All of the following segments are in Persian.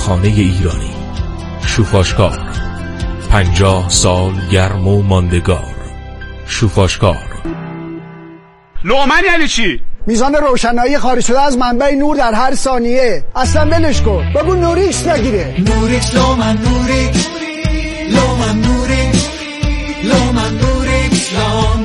خانه ایرانی. شوفاشکار، 50 سال گرم و ماندگار. شوفاشکار. لومن یعنی چی؟ میزان روشنایی خارج شده از منبع نور در هر ثانیه. اصلا ولش کن، بگو نوریکس نگیره. نوریکس لومن نوریکس لومن نوریکس لومن نوریکس لام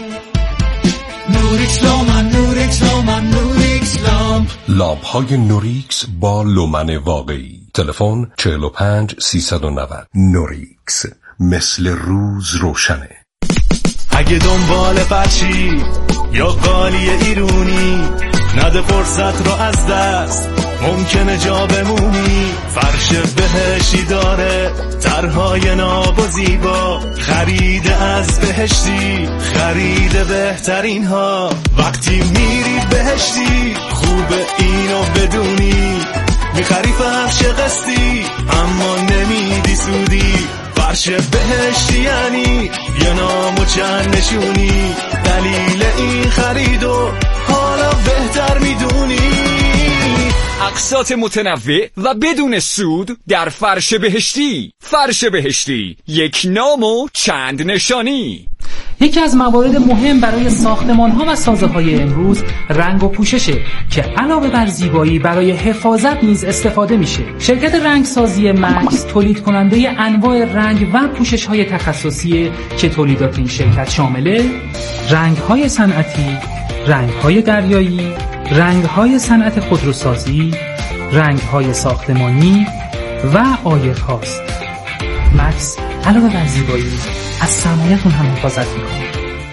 نوریکس لومن نوریکس لومن نوریکس لام. لامپ های نوریکس با لومن واقعی. تلفن 45 390. نوریکس، مثل روز روشنه. اگه دنبال فرشی یا قالی ایرونی، نده فرصت رو از دست، ممکنه جا بمونی. فرش بهشتی داره طرحهای ناب و زیبا، خرید از بهشتی، خرید بهترین ها. وقتی میری بهشتی خوبه اینو بدونی، میخری فرش قسطی اما نمیدی سودی. فرش بهشتی یعنی یه نام و چند نشونی، دلیل این خریدو حالا بهتر میدونی. اقساط متنوع و بدون سود در فرش بهشتی. فرش بهشتی، یک نام و چند نشانی. یکی از موارد مهم برای ساختمان‌ها و سازه‌های امروز رنگ و پوششه که علاوه بر زیبایی برای حفاظت نیز استفاده میشه. شرکت رنگسازی مکس تولید کننده انواع رنگ و پوشش‌های تخصصی که تولیدات این شرکت شامل رنگ‌های صنعتی، رنگ‌های دریایی، رنگ‌های صنعت خودروسازی، رنگ‌های ساختمانی و عایق‌هاست. مکس علاوه بر زیبایی از سرمایه‌تون هم حفاظت می‌کنه.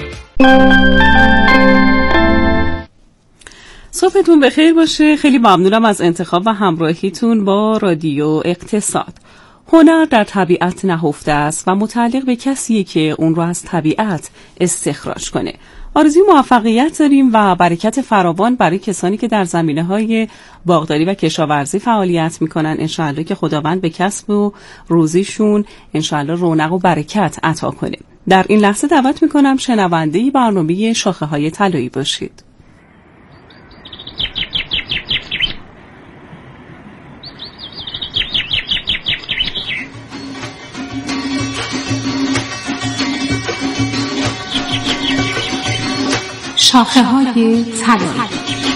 صبحتون بخیر باشه. خیلی ممنونم از انتخاب و همراهیتون با رادیو اقتصاد. هنر در طبیعت نهفته است و متعلق به کسیه که اون رو از طبیعت استخراج کنه. آرزوی موفقیت داریم و برکت فراوان برای کسانی که در زمینه‌های باغداری و کشاورزی فعالیت می‌کنن. انشاءالله که خداوند به کسب و روزیشون انشاءالله رونق و برکت عطا کنه. در این لحظه دعوت می‌کنم شنونده برنامه شاخه‌های طلایی باشید. شاخه‌های طلایی.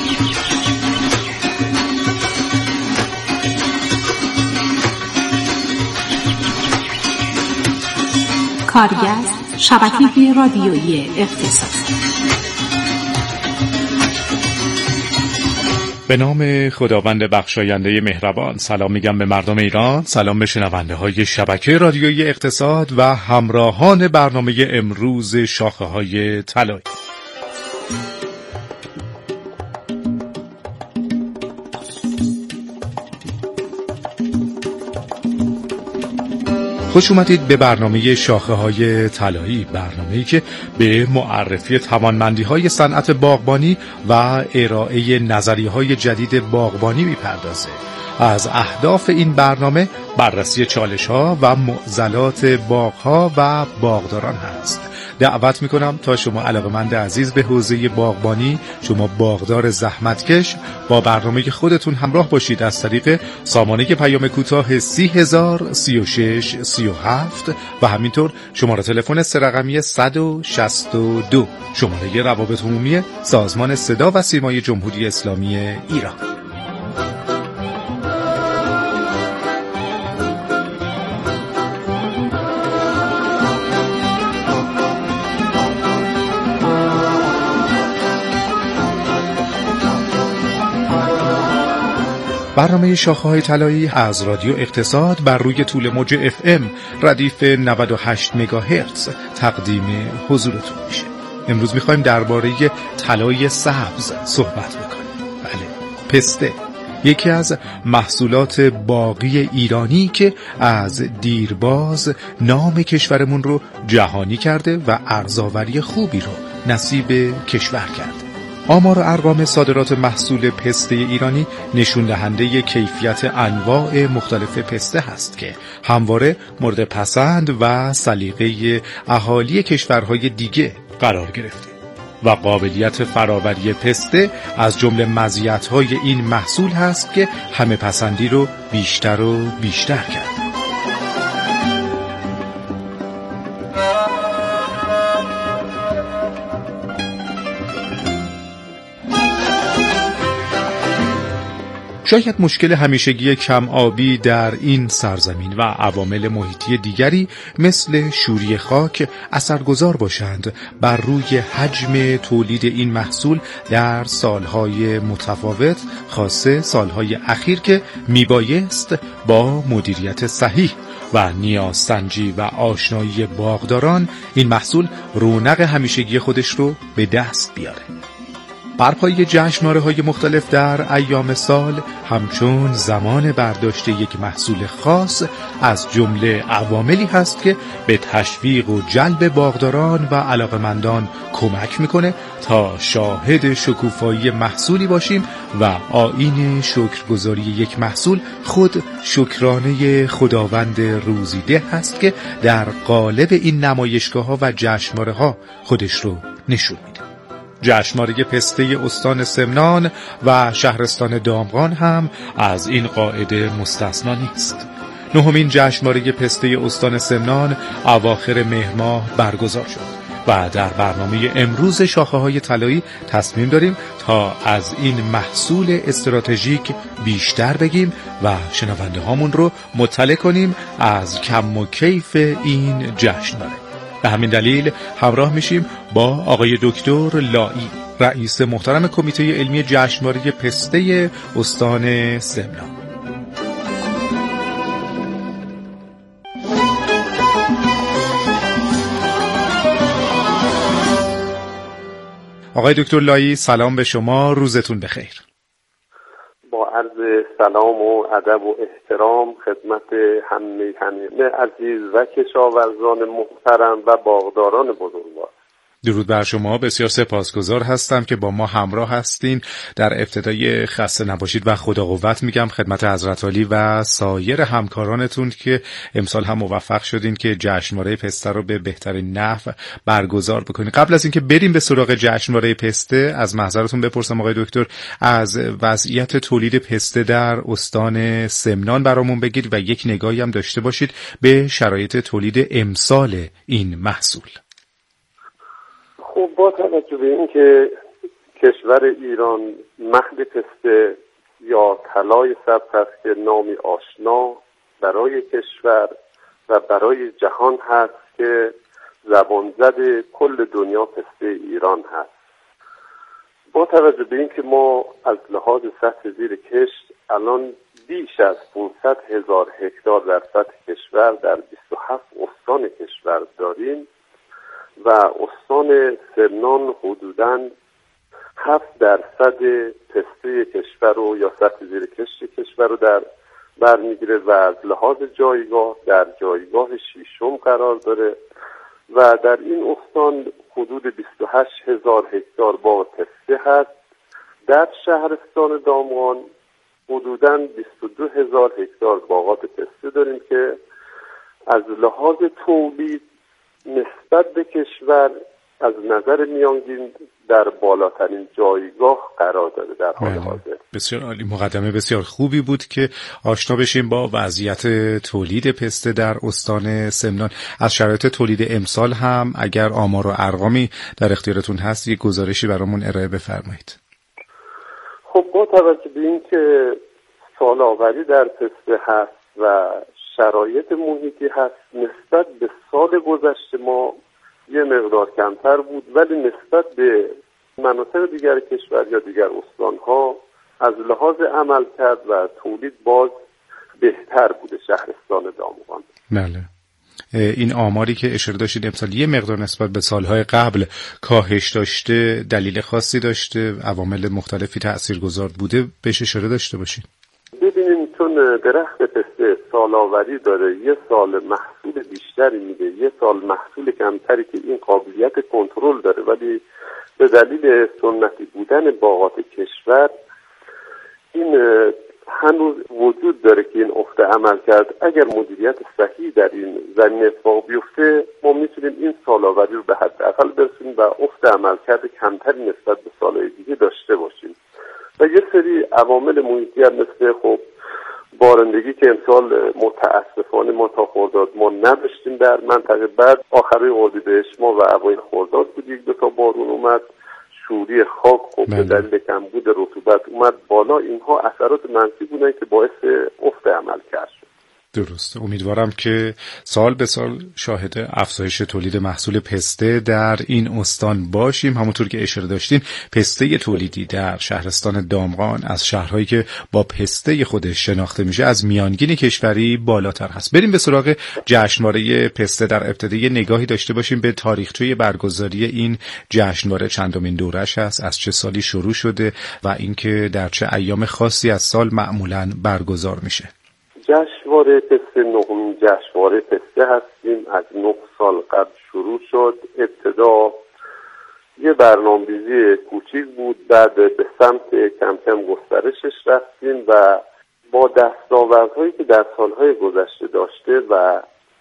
کارگر شبکه رادیویی اقتصاد. به نام خداوند بخشاینده مهربان. سلام میگم به مردم ایران، سلام به شنونده های شبکه رادیویی اقتصاد و همراهان برنامه امروز شاخه‌های طلایی. خوش اومدید به برنامه شاخه‌های طلایی، برنامه‌ای که به معرفی توانمندی‌های صنعت باغبانی و ارائه نظریه‌های جدید باغبانی می‌پردازه. از اهداف این برنامه بررسی چالش‌ها و معضلات باغ‌ها و باغداران هست. دعوت میکنم تا شما علاقه‌مند عزیز به حوزه باغبانی، شما باغدار زحمتکش، با برنامه خودتون همراه باشید از طریق سامانه پیام کوتاه 30,036 37 و همینطور شماره تلفن 3 رقمی 162 شماره روابط عمومی سازمان صدا و سیمای جمهوری اسلامی ایران. برنامه شاخه‌های طلایی از رادیو اقتصاد بر روی طول موج FM ردیف 98 مگاهرتز تقدیم حضورتون میشه. امروز میخوایم درباره طلای سبز صحبت بکنیم. بله، پسته، یکی از محصولات باغی ایرانی که از دیرباز نام کشورمون رو جهانی کرده و ارزآوری خوبی رو نصیب کشور کرده. آمار و ارقام صادرات محصول پسته ایرانی نشون دهنده کیفیت انواع مختلف پسته هست که همواره مورد پسند و سلیقه اهالی کشورهای دیگه قرار گرفته. و قابلیت فراوری پسته از جمله مزیت‌های این محصول هست که همه پسندی رو بیشتر و بیشتر کرد. شاید مشکل همیشگی کم آبی در این سرزمین و عوامل محیطی دیگری مثل شوری خاک اثرگذار باشند بر روی حجم تولید این محصول در سالهای متفاوت، خاصه سالهای اخیر که میبایست با مدیریت صحیح و نیازسنجی و آشنایی باغداران این محصول رونق همیشگی خودش رو به دست بیاره. برپایی جشنواره‌های مختلف در ایام سال همچون زمان برداشت یک محصول خاص از جمله عواملی هست که به تشویق و جلب باغداران و علاقمندان کمک میکنه تا شاهد شکوفایی محصولی باشیم و آیین شکرگزاری یک محصول خود شکرانه خداوند روزیده هست که در قالب این نمایشگاه‌ها و جشنواره‌ها خودش رو نشون میده. جشنواره پسته استان سمنان و شهرستان دامغان هم از این قاعده مستثنا نیست. نهمین جشنواره پسته استان سمنان اواخر مهر ماه برگزار شد و در برنامه امروز شاخه‌های طلایی تصمیم داریم تا از این محصول استراتژیک بیشتر بگیم و شنونده هامون رو مطلع کنیم از کم و کیف این جشنواره. به همین دلیل همراه میشیم با آقای دکتر لایی، رئیس محترم کمیته علمی جشنواره پسته استان سمنان. آقای دکتر لایی سلام به شما، روزتون بخیر. با عرض سلام و ادب و احترام خدمت همه عزیز و کشاورزان محترم و باغداران بزرگوار. درود بر شما، بسیار سپاسگزار هستم که با ما همراه هستین. در ابتدای خسته نباشید و خدا قوت میگم خدمت حضرت عالی و سایر همکارانتون که امسال هم موفق شدین که جشنواره پسته رو به بهترین نحو برگزار بکنین. قبل از اینکه بریم به سراغ جشنواره پسته از محضرتون بپرسم آقای دکتر از وضعیت تولید پسته در استان سمنان برامون بگید و یک نگاهی هم داشته باشید به شرایط تولید امسال این محصول. خب با توجه به این که کشور ایران مهد پسته یا طلای سبز است که نامی آشنا برای کشور و برای جهان هست که زبان زد کل دنیا پسته ایران هست. با توجه به این که ما از لحاظ سطح زیر کشت الان بیش از 500,000 هکتار در سطح کشور در 27 استان کشور داریم و استان سمنان حدوداً 7% پسته کشور رو یا سطح زیر کشت کشور رو در بر میگیره و از لحاظ جایگاه در جایگاه 6م قرار داره و در این استان حدود 28,000 هکتار باغ پسته هست. در شهرستان دامغان حدوداً 22,000 هکتار باغات پسته داریم که از لحاظ تولید نسبت به کشور از نظر میانگین در بالاترین جایگاه قرار داره در حال حاضر. بسیار عالی، مقدمه بسیار خوبی بود که آشنا بشیم با وضعیت تولید پسته در استان سمنان. از شرایط تولید امسال هم اگر آمار و ارقامی در اختیارتون هست یک گزارشی برامون ارائه بفرمایید. خب با توجه به این که سال‌آوری در پسته هست و شرایط محیطی هست نسبت به سال گذشته ما یه مقدار کمتر بود، ولی نسبت به مناطق دیگر کشور یا دیگر استانها از لحاظ عملکرد و تولید باز بهتر بوده شهرستان دامغان. بله، این آماری که اشاره داشتید امسال یه مقدار نسبت به سالهای قبل کاهش داشته، دلیل خاصی داشته، عوامل مختلفی تاثیرگذار بوده بهش اشاره داشته باشید؟ ببینیم چون درخت پسته سال‌آوری داره، یه سال محصول بیشتری میده، یه سال محصول کمتری که این قابلیت کنترل داره، ولی به دلیل سنتی بودن باغات کشور این هنوز وجود داره که این افت عمل کرد. اگر مدیریت صحیح در این زمینه اتفاق بیفته ما میتونیم این سال‌آوری رو به حداقل برسونیم و افت عمل کرده کمتری نسبت به سالهای دیگه داشته باشیم. و یه سری عوامل محیطی هم مثل خب بارندگی که امسال متاسفانه ما تا خرداد ما نداشتیم در منطقه، بعد آخرای اردیبهشت ما و اوایل خرداد بود یک دو تا بارون اومد، شوری خاک خب به دلیل کمبود رطوبت اومد بالا. اینها اثرات منفی بودن که باعث افت عمل کرد. درست. امیدوارم که سال به سال شاهد افزایش تولید محصول پسته در این استان باشیم. همونطور که اشاره داشتین پسته تولیدی در شهرستان دامغان از شهرهایی که با پسته خودش شناخته میشه از میانگین کشوری بالاتر هست. بریم به سراغ جشنواره پسته. در ابتدای نگاهی داشته باشیم به تاریخچه برگزاری این جشنواره. چندمین دورش هست، از چه سالی شروع شده و اینکه در چه ایام خاصی از سال معمولاً برگزار میشه. جشنواره پسته نهمین جشنواره پسته هستیم. از 9 سال قبل شروع شد. ابتدا یه برنامه‌ریزی کوچیک بود، بعد به سمت کم کم گسترشش رفتیم و با دستاوردهایی که در سالهای گذشته داشته و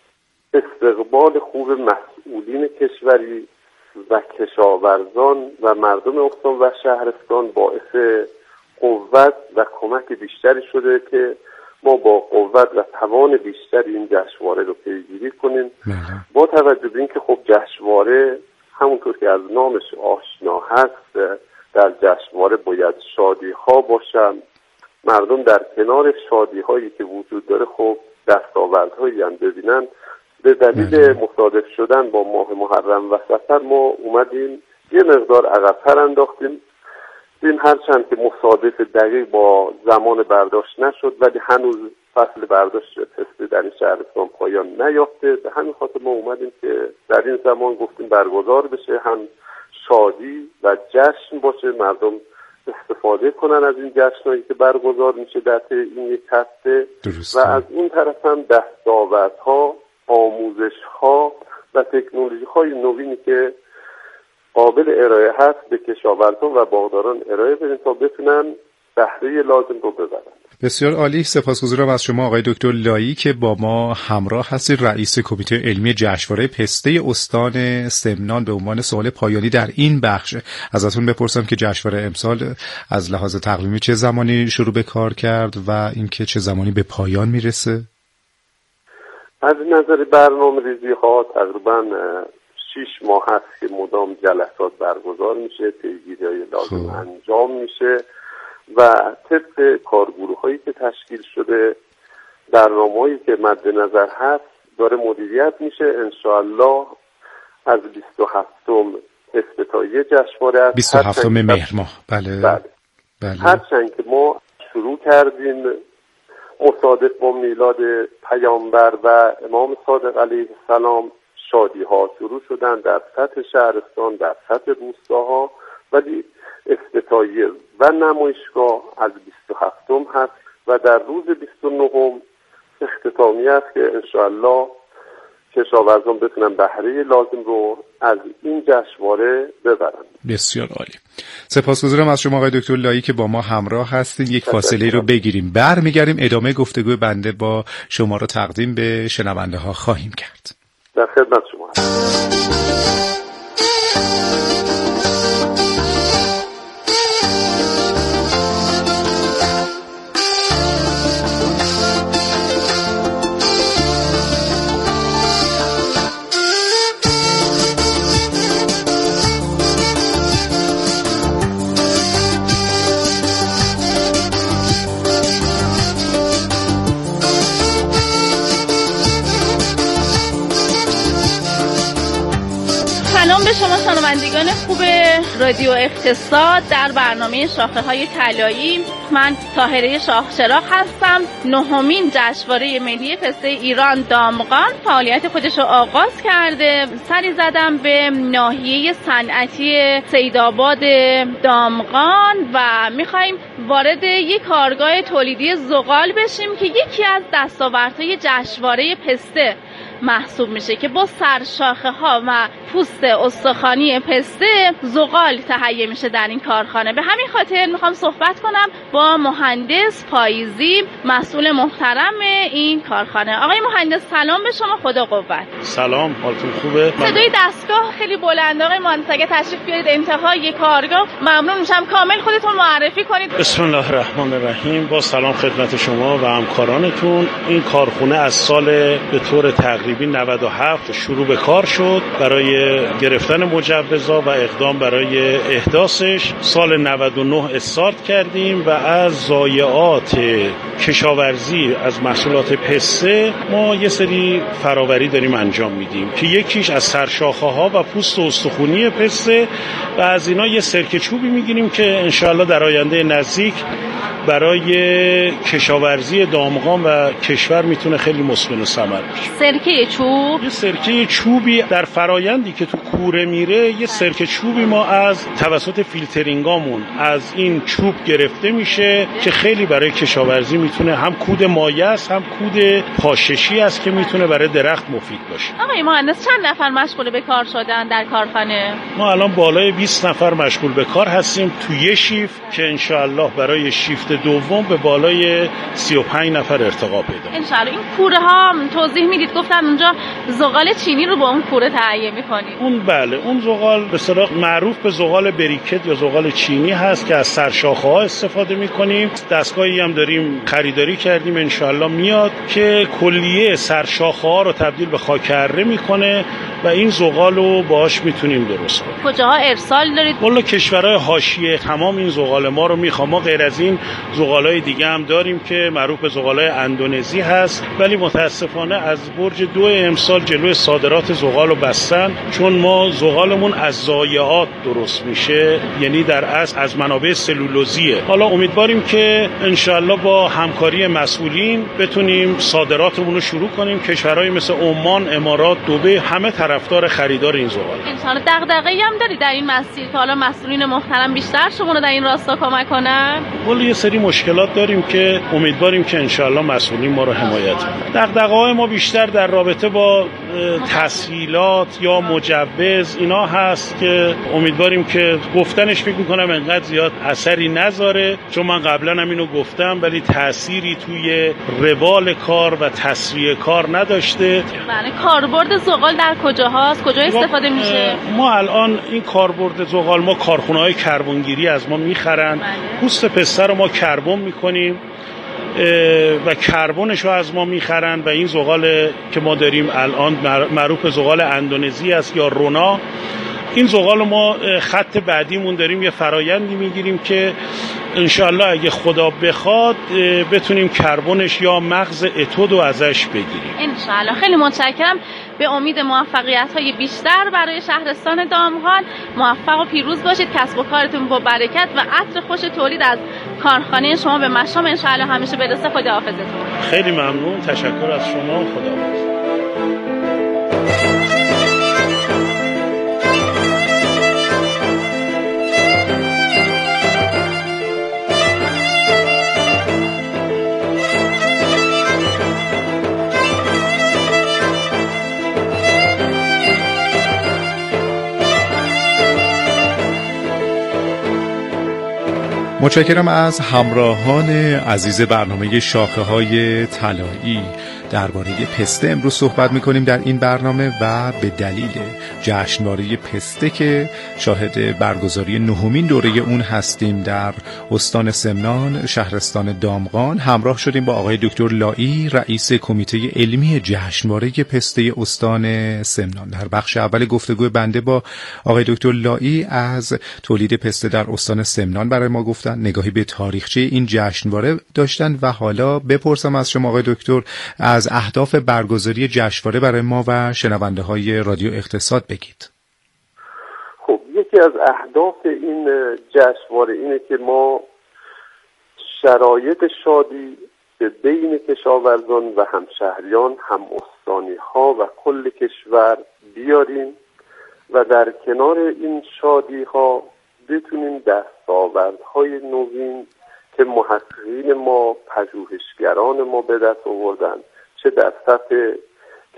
استقبال خوب مسئولین کشوری و کشاورزان و مردم استان و شهرستان باعث قوت و کمک بیشتری شده که ما با قوت و توان بیشتری این جشنواره رو پیگیری کنیم. با توجه به اینکه خب جشنواره همونطور که از نامش آشنا هست در جشنواره باید شادی ها باشن، مردم در کنار شادی هایی که وجود داره خب دستاوردهایی هم ببینن. به دلیل مصادف شدن با ماه محرم و سفر ما اومدیم یه مقدار عقب‌تر انداختیم. این هرچند که مصادف دقیق با زمان برداشت نشد ولی هنوز فصل برداشت پسته در این شهرستان پایان نیافته. به همین خاطر ما اومدیم که در این زمان گفتیم برگزار بشه، هم شادی و جشن باشه، مردم استفاده کنن از این جشنایی که برگزار میشه در این یک هفته و از اون طرف هم دستاوردها، آموزش‌ها و تکنولوژی‌های نوینی که قابل ارائه هست به کشاورزان و باغداران ارائه بدیم تا بتونن بهره لازم رو ببرن. بسیار عالی. سپاسگزارم از شما آقای دکتر لایی که با ما همراه هستید، رئیس کمیته علمی جشنواره پسته استان سمنان. به عنوان سوال پایانی در این بخش ازتون بپرسم که جشنواره امسال از لحاظ تقویمی چه زمانی شروع به کار کرد و اینکه چه زمانی به پایان میرسه؟ از نظر برنامه‌ریزی ها تقریباً 6 ماه هست که مدام جلسات برگزار میشه، پیگیری‌های لازم انجام میشه و طبق کارگروه‌هایی که تشکیل شده، برنامه‌هایی که مد نظر هست داره مدیریت میشه. انشاءالله از 27م افتتاحیه جشنواره است، 27 مهر ماه. بله. هرچند که ما شروع کردیم مصادف با میلاد پیامبر و امام صادق علیه السلام شادی ها شروع شدن در سطح شهرستان، در سطح روستاها، ولی افتتاحیه و نمایشگاه از 27م هست و در روز 29م اختتامیه است که انشاءالله کشاورزان بتونن بهره لازم رو از این جشنواره ببرن. بسیار عالی. سپاسگزارم از شما آقای دکتر لایی که با ما همراه هستین. یک فاصله رو بگیریم، برمیگردیم ادامه گفتگوی بنده با شما رو تقدیم به شنونده ها خواهیم کرد. در خدمت شما هستم. سلام به شما شنوندگان خوب رادیو اقتصاد. در برنامه شاخه های طلایی من طاهره شاهچراغ هستم. 9مین جشنواره ملی پسته ایران دامغان فعالیت خودش رو آغاز کرده. سری زدم به ناحیه صنعتی سیدآباد دامغان و میخوایم وارد یک کارگاه تولیدی زغال بشیم که یکی از دستاوردهای جشنواره پسته محسوب میشه که با سرشاخه ها و پوست استخوانی پسته زغال تهیه میشه در این کارخانه. به همین خاطر میخوام صحبت کنم با مهندس پاییزی، مسئول محترم این کارخانه. آقای مهندس سلام به شما، خدا قوت. سلام، حالتون خوبه؟ صدای دستگاه خیلی بلند. آقای مهندس اگه تشریف بیارید انتهای کارگاه ممنون میشم. کامل خودتون معرفی کنید. بسم الله الرحمن الرحیم. با سلام خدمت شما و همکارانتون. این کارخونه از سال به طور تقریبی 97 شروع به کار شد برای گرفتن مجوزها و اقدام برای احداثش. سال 99 استارت کردیم و از ضایعات کشاورزی از محصولات پسته ما یه سری فراوری داریم انجام میدیم که یکیش از سرشاخه ها و پوست استخوانی پسته و از اینا یه سرکه چوبی میگیریم که انشاءالله در آینده نزدیک برای کشاورزی دامغان و کشور میتونه خیلی مثمر ثمر بشه. سرکه چوب، یه سرکه چوبی در فرایندی که تو کوره میره، یه سرکه چوبی ما از توسط فیلترینگامون از این چوب گرفته میشه که خیلی برای کشاورزی میتونه هم کود مایع است هم کود پاششی است که میتونه برای درخت مفید باشه. آقای مهندس چند نفر مشغول به کار شدن در کارخانه؟ ما الان بالای 20 نفر مشغول به کار هستیم تو یه شیفت که انشاءالله برای شیفت دوم به بالای 35 نفر ارتقا پیدا. انشاءالله. این کوره ها توضیح میدید، گفتن اونجا زغال چینی رو با اون کوره تهیه میکنید. اون بله، اون زغال به اصطلاح معروف به زغال بریکت یا زغال چینی هست که از سرشاخه ها استفاده میکنیم. دستگاهی هم داریم خریداری کردیم انشاءالله میاد که کلیه سرشاخه ها رو تبدیل به خاک اره میکنه و این زغال رو باهاش میتونیم درست کنیم. کجاها ارسال دارید؟ والا کشورهای حاشیه تمام این زغال ما رو میخوام. ما غیر از این زغالای دیگه هم داریم که معروف به زغالای اندونزی هست، ولی متاسفانه از برج 2 امسال جلوی صادرات زغال رو بستن، چون ما زغالمون از ضایعات درست میشه، یعنی در اصل از منابع سلولوزیه. حالا امیدواریم که انشالله با همکاری مسئولین بتونیم صادراتمون رو شروع کنیم. کشورهای مثل عمان، امارات، دبی همه طرفدار خریدار این زغال. انشالله. دغدغه‌ای هم دارید در این مسیر که حالا مسئولین محترم بیشتر شما رو در این راستا کمک کنن؟ والا یه سری مشکلات داریم که امیدواریم که انشالله مسئولین ما رو حمایت کنن. دغدغه‌های ما بیشتر در رابطه با تسهیلات یا مجوز اینا هست که امیدواریم که گفتنش فکر می‌کنم انقدر زیاد اثری نذاره، چون من قبلا هم اینو گفتم، ولی تأثیری توی روال کار و تسریع کار نداشته. بله. کاربرد زغال در کجاهاست؟ کجا استفاده میشه؟ ما الان این کاربرد زغال، ما کارخونه‌های کربنگیری از ما میخرن. پوست پسته رو ما کربن میکنیم و کربنش رو از ما میخرن و این زغال که ما داریم الان معروف به زغال اندونزی است یا رونا. این زغال ما خط بعدیمون داریم، یه فرایندی میگیریم که انشالله اگه خدا بخواد بتونیم کربنش یا مغز اتود رو ازش بگیریم انشالله. خیلی متشکرم. به امید موفقیت‌های بیشتر برای شهرستان دامغان. موفق و پیروز باشید. کسب و کارتون با برکت و عطر خوش تولید از کارخانه شما به مشام انشالله همیشه برسه. خداحافظتون. خیلی ممنون. تشکر از شما. خداحافظ. متشکرم از همراهان عزیز برنامه شاخه‌های طلایی. درباره پسته امروز صحبت می‌کنیم در این برنامه و به دلیل جشنواره پسته که شاهد برگزاری 9مین دوره اون هستیم در استان سمنان شهرستان دامغان، همراه شدیم با آقای دکتر لایی، رئیس کمیته علمی جشنواره پسته استان سمنان. در بخش اول گفتگو بنده با آقای دکتر لایی از تولید پسته در استان سمنان برای ما گفتن، نگاهی به تاریخچه این جشنواره داشتن و حالا بپرسم از شما آقای دکتر از اهداف برگزاری جشنواره برای ما و شنونده های رادیو اقتصاد بگید. خب یکی از اهداف این جشنواره اینه که ما شرایط شادی به بین کشاورزان و همشهریان، هم استانی ها و کل کشور بیاریم و در کنار این شادی ها بتونیم دستاوردهای نوین که محققین ما، پژوهشگران ما به دست آوردن، چه در سطح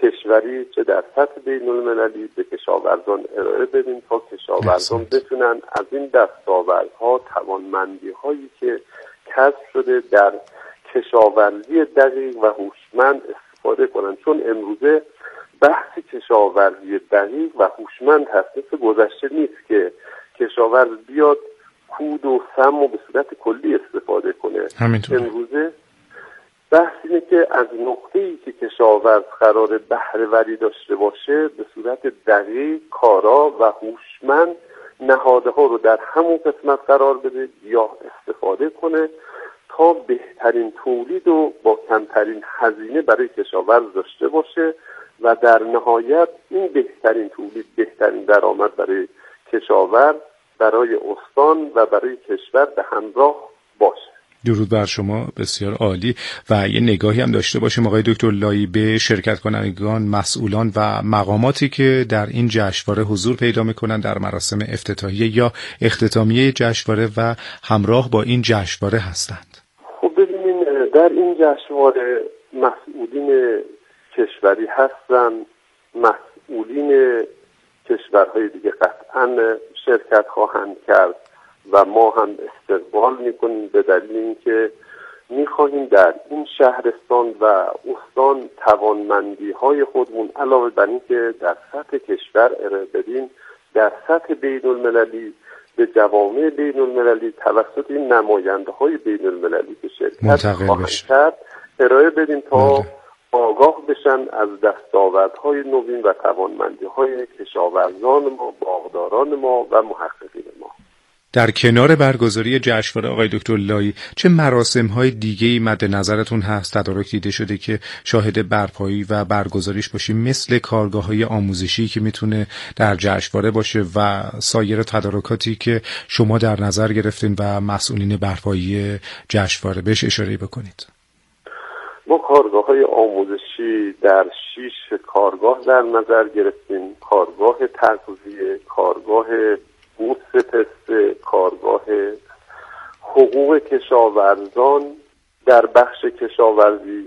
کشوری چه در سطح بین المللی به کشاورزان ارائه بدیم تا کشاورزان بتونن از این دستاوردها، توانمندی هایی که کسب شده در کشاورزی دقیق و هوشمند استفاده کنن. چون امروزه بحث کشاورزی دقیق و هوشمند هست، مثل گذشته نیست که کشاورز بیاد کود و سم و به صورت کلی استفاده کنه. امروزه بحث اینه که از نقطه‌ای که کشاورز قرار بهره‌وری داشته باشه به صورت دقیق، کارا و هوشمند نهادها رو در همون قسمت قرار بده یا استفاده کنه تا بهترین تولید و با کمترین هزینه برای کشاورز داشته باشه و در نهایت این بهترین تولید، بهترین درآمد برای کشاورز، برای استان و برای کشور به همراه باشه. درود بر شما، بسیار عالی. و یه نگاهی هم داشته باشیم آقای دکتر لایی به شرکت کنندگان، مسئولان و مقاماتی که در این جشنواره حضور پیدا میکنن در مراسم افتتاحیه یا اختتامیه جشنواره و همراه با این جشنواره هستند. خب ببینین، در این جشنواره مسئولین کشوری هستن، مسئولین کشورهای دیگه قطعا شرکت خواهند کرد و ما هم استقبال میکنیم به دلیل اینکه میخواهیم در این شهرستان و استان توانمندی های خودمون علاوه بر اینکه در سطح کشور ارائه بدیم، در سطح بین المللی به جوامع بین المللی توسط این نماینده های بین المللی که شرکت خواهند کرد ارائه بدیم تا آگاه بشن از دستاوردهای نوین و توانمندی‌های کشاورزان ما، باغداران ما و محققین ما. در کنار برگزاری جشنواره آقای دکتر لایی چه مراسم‌های دیگه‌ای مد نظرتون هست تدارک دیده شده که شاهد برپایی و برگزاریش باشیم، مثل کارگاه‌های آموزشی که میتونه در جشنواره باشه و سایر تدارکاتی که شما در نظر گرفتین و مسئولین برپایی جشنواره بهش اشاره بکنید؟ ما کارگاه‌های آموزشی در 6 کارگاه در نظر گرفتیم: کارگاه تغذیه، کارگاه بورس پسته، کارگاه حقوق کشاورزان در بخش کشاورزی،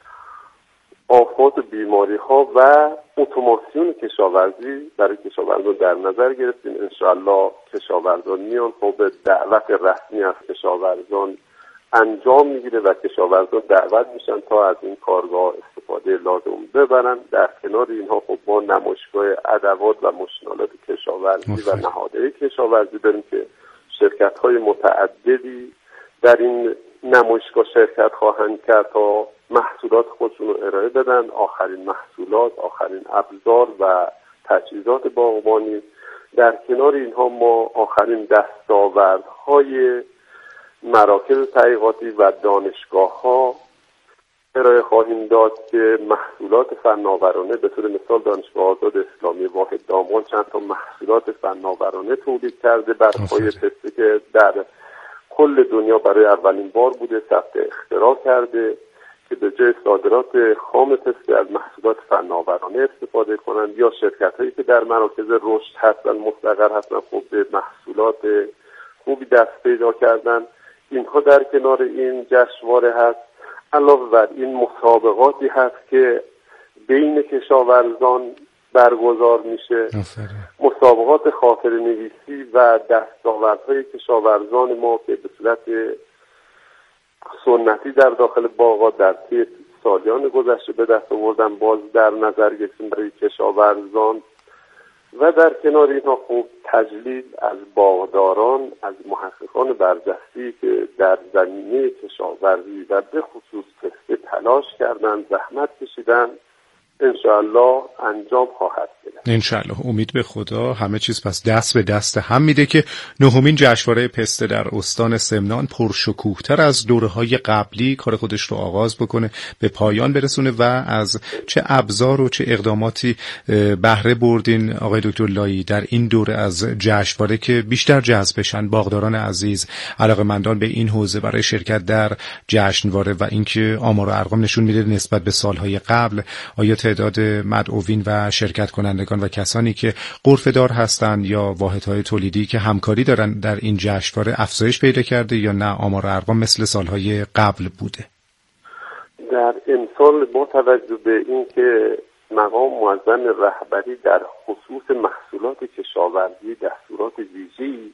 آفات و بیماری ها و اتوماسیون کشاورزی برای کشاورزان در نظر گرفتیم. انشاءالله کشاورزان میان، خب دعوت رسمی از کشاورزان انجام میگیره و کشاورزان دعوت میشن تا از این کارگاه استفاده لازم ببرن. در کنار اینها خب ما نمایشگاه ادوات و مشتملات کشاورزی و نهادهای کشاورزی داریم که شرکت های متعددی در این نمایشگاه شرکت خواهند کرد تا محصولات خودشون رو ارائه بدن، آخرین محصولات، آخرین ابزار و تجهیزات باغبانی. در کنار اینها ما آخرین دستاوردهای مراکز تحقیقاتی و دانشگاه‌ها ارائه خواهیم داد که محصولات فناورانه، به طور مثال دانشگاه آزاد اسلامی واحد دامغان چند تا محصولات فناورانه تولید کرده بر پایه پسته که در کل دنیا برای اولین بار بوده ثبت اختراع کرده که به جای صادرات خام پسته از محصولات فناورانه استفاده کنند، یا شرکت‌هایی که در مراکز رشد هستن، مستقر هستن، خب به محصولات خوبی دست پیدا کردن. اینها در کنار این جشنواره هست. علاوه بر این مسابقاتی هست که بین کشاورزان برگزار میشه، مسابقات خاطره نویسی و دستاوردهای کشاورزان ما که به صورت سنتی در داخل باغات در طی سالیان گذشته به دست آوردن باز در نظر گرفتیم برای کشاورزان. و در کنار اینها خوب تجلیل از باغداران، از محققان برجسته که در زمینه کشاورزی و به خصوص پسته تلاش کردن، زحمت کشیدن، انشاءالله انجام خواهد گرفت. انشاءالله. امید به خدا همه چیز پس دست به دست هم میده که نهمین جشنواره پسته در استان سمنان پرشکوه‌تر از دوره‌های قبلی کار خودش رو آغاز بکنه، به پایان برسونه و از چه ابزار و چه اقداماتی بهره بردین آقای دکتر لایی در این دوره از جشنواره که بیشتر جذب بشن باغداران عزیز، علاقه‌مندان به این حوزه برای شرکت در جشنواره و اینکه آمار و ارقام نشون میده نسبت به سالهای قبل آیا تعداد مدعوین و شرکت کنندگان و کسانی که غرفه‌دار هستند یا واحدهای تولیدی که همکاری دارن در این جشنواره افزایش پیدا کرده یا نه آمار و ارقام مثل سالهای قبل بوده؟ در امسال با توجه به اینکه مقام معظم رهبری در خصوص محصولات کشاورزی دستورات ویژه‌ای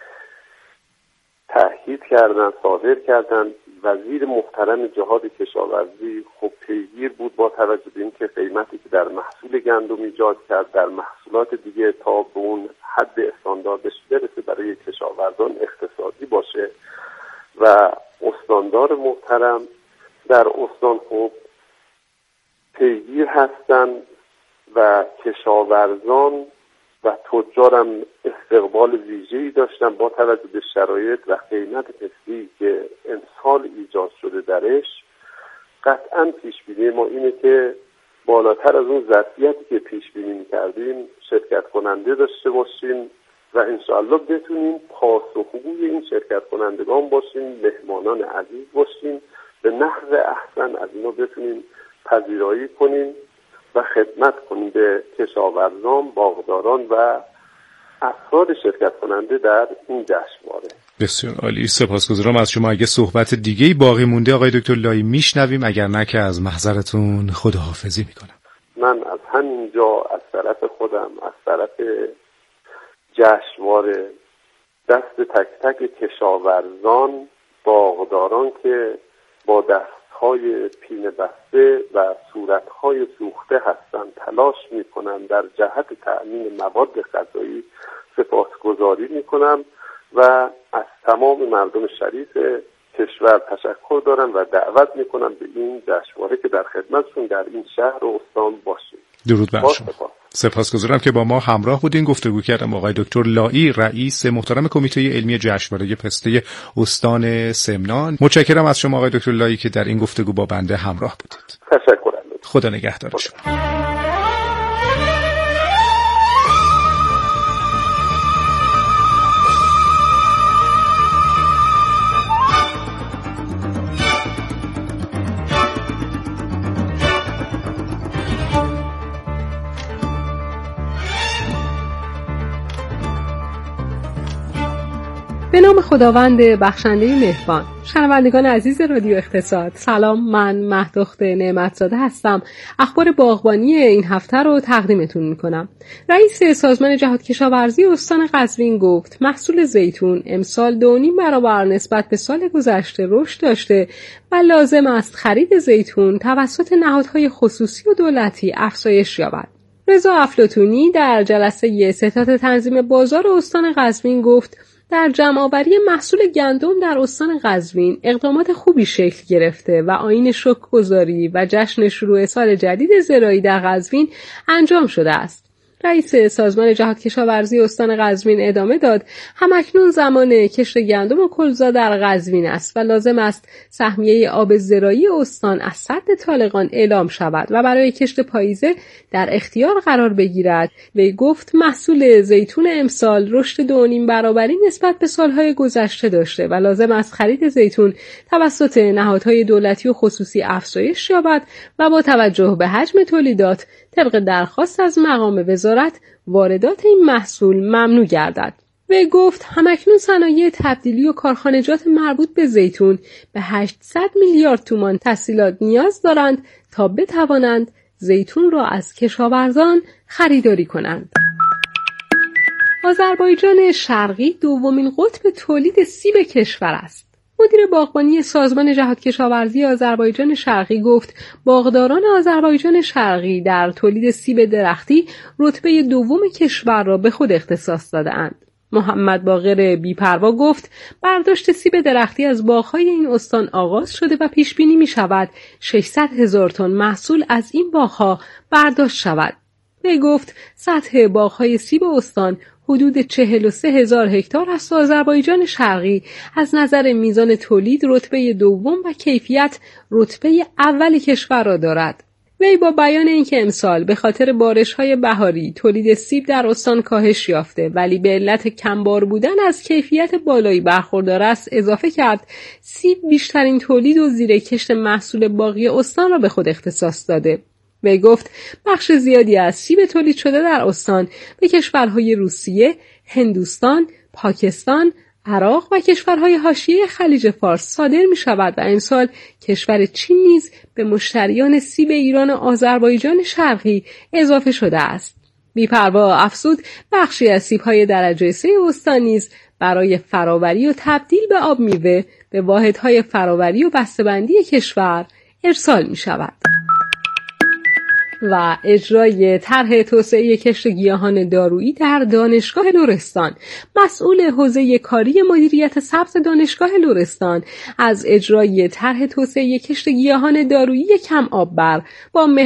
تأکید کردن، صادر کردن. وزیر محترم جهاد کشاورزی خب پیگیر بود با توجه به اینکه قیمتی که در محصول گندم ایجاد کرد در محصولات دیگه تا به اون حد استانداردش برسه برای کشاورزان اقتصادی باشه و استاندار محترم در استان خب پیگیر هستن و کشاورزان و تجارم استقبال ویژه‌ای داشتن با توجه به شرایط و قیمت پستی که امسال ایجاد شده درش. قطعاً پیشبینی ما اینه که بالاتر از اون ظرفیتی که پیشبینی می‌کردیم شرکت کننده داشته باشیم و انشاءالله بتونیم پاسخگوی این شرکت کنندگان باشیم، مهمانان عزیز باشیم، به نحو احسن از اینا بتونیم پذیرایی کنیم و خدمت کنیم به کشاورزان، باغداران و افراد شرکت کننده در این جشنواره. بسیار عالی، سپاسگزارم از شما. اگه صحبت دیگه‌ای باقی مونده آقای دکتر لایی میشنویم، اگر نه که از محضرتون خداحافظی میکنم. من از همینجا از طرف خودم، از طرف جشنواره، دست تک تک کشاورزان، باغداران که با دستهای پینه بسته و صورتهای سوخته هستند تلاش میکنن در جهت تأمین مواد غذایی سپاسگزاری میکنم و از تمام مردم شریف کشور تشکر دارم و دعوت میکنم به این جشنواره که در خدمتشون در این شهر و استان باشیم. درود بر شما. سپاسگزارم که با ما همراه بودین. گفتگو کردم آقای دکتر لایی، رئیس محترم کمیته علمی جشنواره پسته استان سمنان. متشکرم از شما آقای دکتر لایی که در این گفتگو با بنده همراه بودید. تشکر. خدا نگهدار شما. به نام خداوند بخشنده مهربان. شنوندگان عزیز رادیو اقتصاد، سلام. من مهداخت نعمتزاده هستم. اخبار باغبانی این هفته رو تقدیمتون میکنم. رئیس سازمان جهاد کشاورزی استان قزوین گفت محصول زیتون امسال 2.5 برابر نسبت به سال گذشته رشد داشته و لازم است خرید زیتون توسط نهادهای خصوصی و دولتی افزایش یابد. رضا افلاطونی در جلسه ستاد تنظیم بازار استان قزوین گفت در جمع‌آوری محصول گندم در استان قزوین اقدامات خوبی شکل گرفته و آیین شکرگزاری و جشن شروع سال جدید زراعی در قزوین انجام شده است. رئیس سازمان جهاد کشاورزی استان قزوین ادامه داد همکنون زمان کشت گندم و کلزا در قزوین است و لازم است سهمیه آب زراعی استان از سد طالقان اعلام شود و برای کشت پاییزه در اختیار قرار بگیرد. وی گفت محصول زیتون امسال رشد 2.5 برابری نسبت به سالهای گذشته داشته و لازم است خرید زیتون توسط نهادهای دولتی و خصوصی افزایش یابد و با توجه به حجم تولیدات طبق درخواست از مقام وزارت واردات این محصول ممنوع گردد. وی گفت همکنون صنایع تبدیلی و کارخانجات مربوط به زیتون به 800 میلیارد تومان تسهیلات نیاز دارند تا بتوانند زیتون را از کشاورزان خریداری کنند. آذربایجان شرقی دومین قطب تولید سیب کشور است. مدیر باغبانی سازمان جهاد کشاورزی آذربایجان شرقی گفت باغداران آذربایجان شرقی در تولید سیب درختی رتبه دوم کشور را به خود اختصاص داده‌اند. محمد باقر بی‌پروا گفت برداشت سیب درختی از باغ‌های این استان آغاز شده و پیش بینی می‌شود 600,000 تن محصول از این باغ‌ها برداشت شود. وی گفت سطح باغ‌های سیب استان حدود 43,000 هکتار است و آذربایجان شرقی از نظر میزان تولید رتبه دوم و کیفیت رتبه اول کشور را دارد. وی با بیان اینکه امسال به خاطر بارش‌های بهاری تولید سیب در استان کاهش یافته ولی به علت کمبار بودن از کیفیت بالایی برخوردار است اضافه کرد سیب بیشترین تولید و زیرکشت محصول باغی استان را به خود اختصاص داده. وی گفت بخش زیادی از سیب تولید شده در استان به کشورهای روسیه، هندوستان، پاکستان، عراق و کشورهای حاشیه خلیج فارس صادر می شود و امسال کشور چین نیز به مشتریان سیب ایران و آذربایجان شرقی اضافه شده است. بی‌پروا افزود بخشی از سیب‌های درجه 3 استان نیز برای فراوری و تبدیل به آب میوه به واحدهای فراوری و بسته‌بندی کشور ارسال می شود. و اجرای طرح توسعه کشت گیاهان دارویی در دانشگاه لرستان. مسئول حوزه کاری مدیریت سبز دانشگاه لرستان از اجرای طرح توسعه کشت گیاهان دارویی کم آب بر با